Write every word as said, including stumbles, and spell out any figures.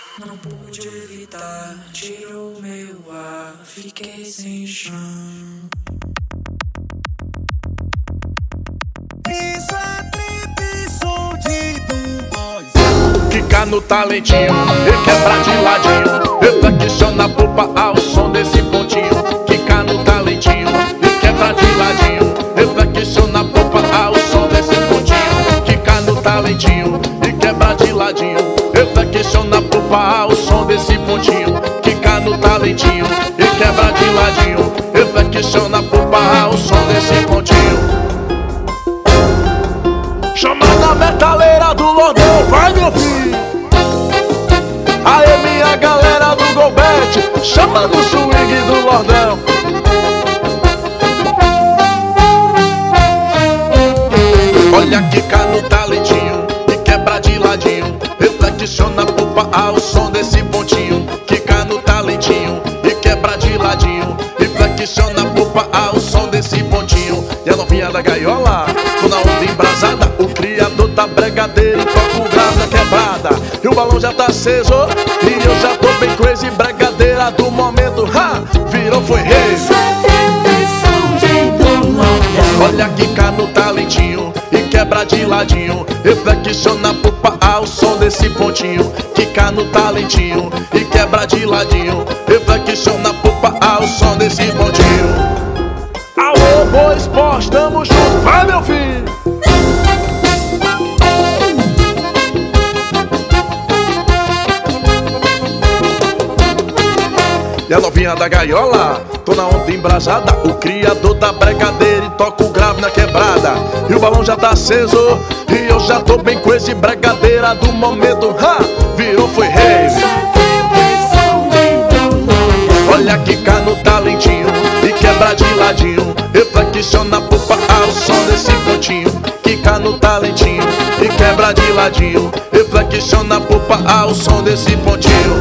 Não pude evitar, tirou meu ar, fiquei sem chão. Isso é trip, som de Dumbois. Quica no talentinho e quebra de ladinho, reflexiona a pupa ao som desse pontinho. Quica no talentinho e quebra de ladinho, reflexiona a pupa ao som desse pontinho. Quica no talentinho e quebra de ladinho, reflexiona a pupa ao som desse pontinho. Quica no talentinho e quebra de ladinho, reflexiona a pupa ao som desse pontinho. Chamada metaleira do Lordão, vai meu filho. Aê minha galera do Golbet, chama no swing do Lordão. Olha quica no talentinho e quebra de ladinho, reflexiona a pupa ao som desse pontinho. Quica no talentinho e quebra de ladinho, reflexiona a pupa ao som desse pontinho. E a novinha da gaiola, tô na onda embrasada, o criador da bregadeira toca o grave na quebrada. E o balão já tá aceso e eu já tô bem crazy. Bregadeira do momento, ha, virou foi rei. Olha quica no talentinho e quebra de ladinho, reflexiona a pupa ao som desse pontinho. Quica no talentinho e quebra de ladinho, reflexiona a pupa ao som desse pontinho. Alô, Boa Esporte, tamo junto, vai meu filho. E a novinha da gaiola, tô na onda embrasada, o criador da bregadeira e toca o grave na quebrada. E o balão já tá aceso e eu já tô bem com esse bregadeira do momento, ha, virou foi rei. Olha quica no talentinho e quebra de ladinho, reflexiona a pupa ao som desse pontinho. Quica no talentinho e quebra de ladinho, reflexiona a pupa ao som desse pontinho.